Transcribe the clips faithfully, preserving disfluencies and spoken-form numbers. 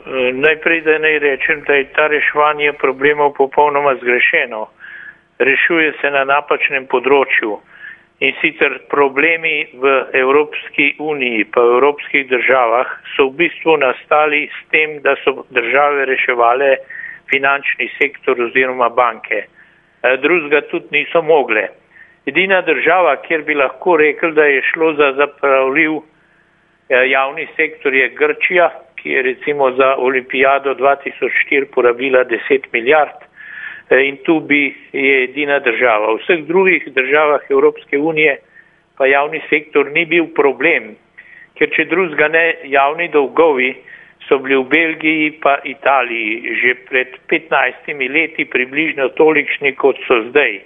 Najprej, da naj rečem, da je ta reševanje problemov popolnoma zgrešeno. Rešuje se na napačnem področju. In sicer problemi v Evropski uniji pa v evropskih državah so v bistvu nastali s tem, da so države reševale finančni sektor oziroma banke. Drugega tudi niso mogle. Edina država, kjer bi lahko rekel, da je šlo za zapravljiv javni sektor, je Grčija, ki je recimo za olimpijado dva tisoč štiri porabila deset milijard. In tu bi je edina država. V vseh drugih državah Evropske unije pa javni sektor ni bil problem, ker če drugega ne, javni dolgovi so bili v Belgiji pa Italiji že pred petnajstimi leti približno tolikšni, kot so zdaj.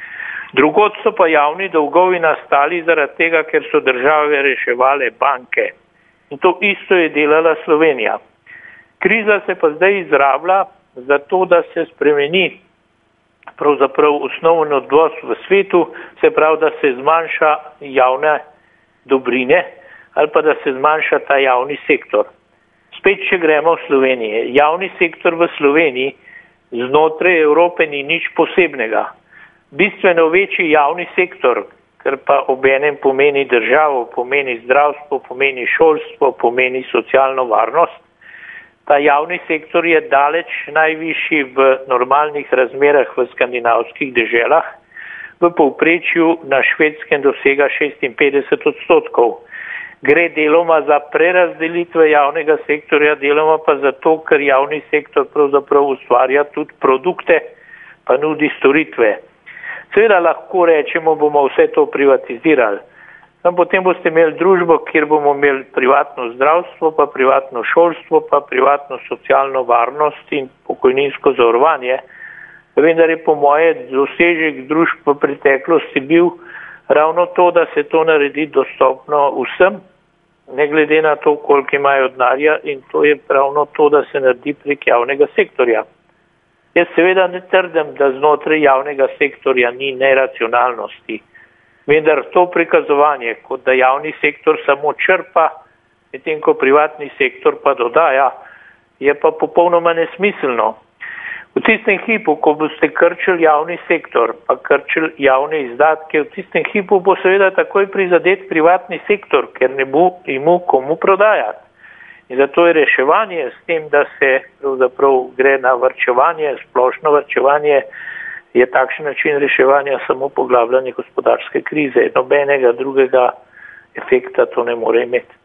Drugod so pa javni dolgovi nastali zaradi tega, ker so države reševale banke. In to isto je delala Slovenija. Kriza se pa zdaj izrablja zato, da se spremeni pravzaprav osnoven odnos v svetu, se pravi, da se zmanjša javne dobrine ali pa da se zmanjša ta javni sektor. Spet, če gremo v Sloveniji. Javni sektor v Sloveniji znotraj Evrope ni nič posebnega. Bistveno večji javni sektor, ker pa obenem pomeni državo, pomeni zdravstvo, pomeni šolstvo, pomeni socialno varnost. Ta javni sektor je daleč najvišji v normalnih razmerah v skandinavskih deželah. V povprečju na Švedskem dosega šestinpetdeset odstotkov. Gre deloma za prerazdelitve javnega sektorja, deloma pa zato, ker javni sektor pravzaprav ustvarja tudi produkte, pa nudi storitve. Seveda lahko rečemo, bomo vse to privatizirali. Tam potem boste imeli družbo, kjer bomo imeli privatno zdravstvo, pa privatno šolstvo, pa privatno socialno varnost in pokojninsko zavarovanje. Vendar je po moje dosežek družb v preteklosti bil ravno to, da se to naredi dostopno vsem, ne glede na to, koliko imajo denarja, in to je ravno to, da se naredi prek javnega sektorja. Jaz seveda ne trdim, da znotraj javnega sektorja ni neracionalnosti. Vendar to prikazovanje, kot da javni sektor samo črpa, medtem ko privatni sektor pa dodaja, je pa popolnoma nesmiselno. V tistem hipu, ko boste krčili javni sektor, pa krčili javne izdatke, v tistem hipu bo seveda takoj prizadet privatni sektor, ker ne bo imel komu prodajati. In zato je reševanje s tem, da se pravzaprav gre na varčevanje, splošno varčevanje, je takšen način reševanja samo poglabljanje gospodarske krize. Nobenega drugega efekta to ne more imeti.